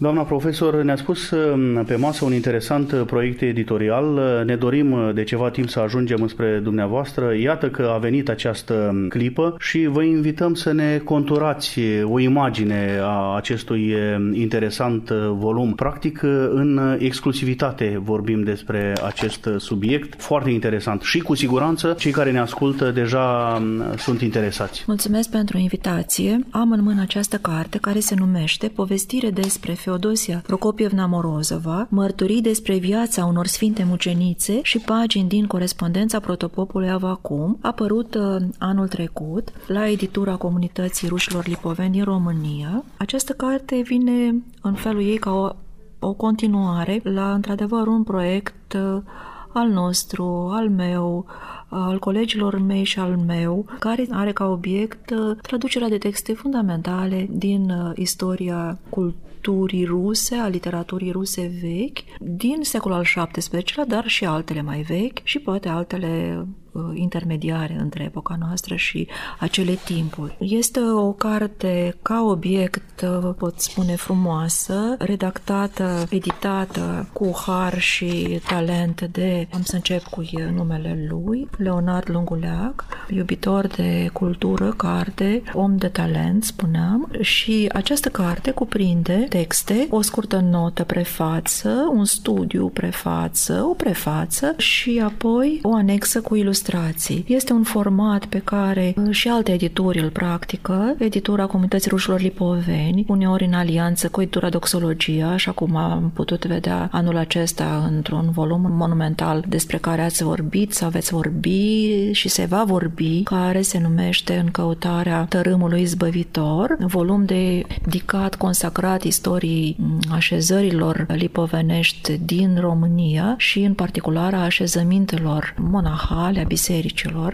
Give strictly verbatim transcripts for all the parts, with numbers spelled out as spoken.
Doamna profesor, ne-a spus pe masă un interesant proiect editorial. Ne dorim de ceva timp să ajungem înspre dumneavoastră. Iată că a venit această clipă și vă invităm să ne conturați o imagine a acestui interesant volum. Practic, în exclusivitate vorbim despre acest subiect, foarte interesant și cu siguranță cei care ne ascultă deja sunt interesați. Mulțumesc pentru invitație. Am în mână această carte care se numește Povestire despre Feodosia Prokopievna Morozova, mărturii despre viața unor sfinte mucenițe și pagini din corespondența protopopului Avacum, apărut anul trecut la editura Comunității Rușilor Lipoveni din România. Această carte vine în felul ei ca o, o continuare la, într-adevăr, un proiect al nostru, al meu, al colegilor mei și al meu, care are ca obiect traducerea de texte fundamentale din istoria culturii ruse, a literaturii ruse vechi, din secolul al șaptesprezecelea, dar și altele mai vechi și poate altele intermediare între epoca noastră și acele timpuri. Este o carte ca obiect, pot spune, frumoasă, redactată, editată cu har și talent de, am să încep cu numele lui, Leonard Lunguleac, iubitor de cultură, carte, om de talent, spuneam, și această carte cuprinde texte, o scurtă notă prefață, un studiu prefață, o prefață și apoi o anexă cu ilustrații. Este un format pe care și alte edituri îl practică, editura Comunității Rușilor Lipoveni, uneori în alianță cu editura Doxologia, așa cum am putut vedea anul acesta într-un volum monumental despre care ați vorbit sau veți vorbi și se va vorbi, care se numește În căutarea tărâmului izbăvitor, volum dedicat, consacrat istoriei așezărilor lipovenești din România și în particular a așezămintelor monahale, a bisericilor,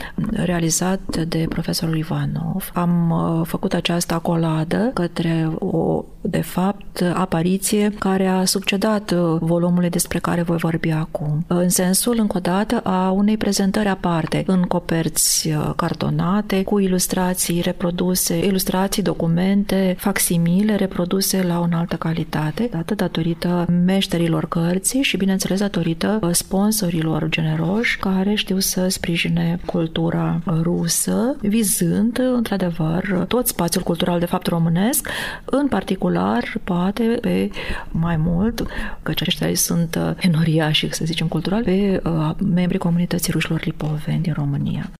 realizat de profesorul Ivanov. Am făcut această acoladă către o, de fapt, apariție care a succedat volumului despre care voi vorbi acum. În sensul, încă o dată, a unei prezentări aparte, în coperți cartonate, cu ilustrații reproduse, ilustrații, documente, facsimile reproduse la o înaltă calitate, dată datorită meșterilor cărții și, bineînțeles, datorită sponsorilor generoși care știu să sprijine cultura rusă, vizând, într-adevăr, tot spațiul cultural, de fapt, românesc, în particular, poate, pe mai mult, căci aceștia sunt enoriași, să zicem, cultural, pe uh, membrii Comunității Rușilor Lipoveni din România.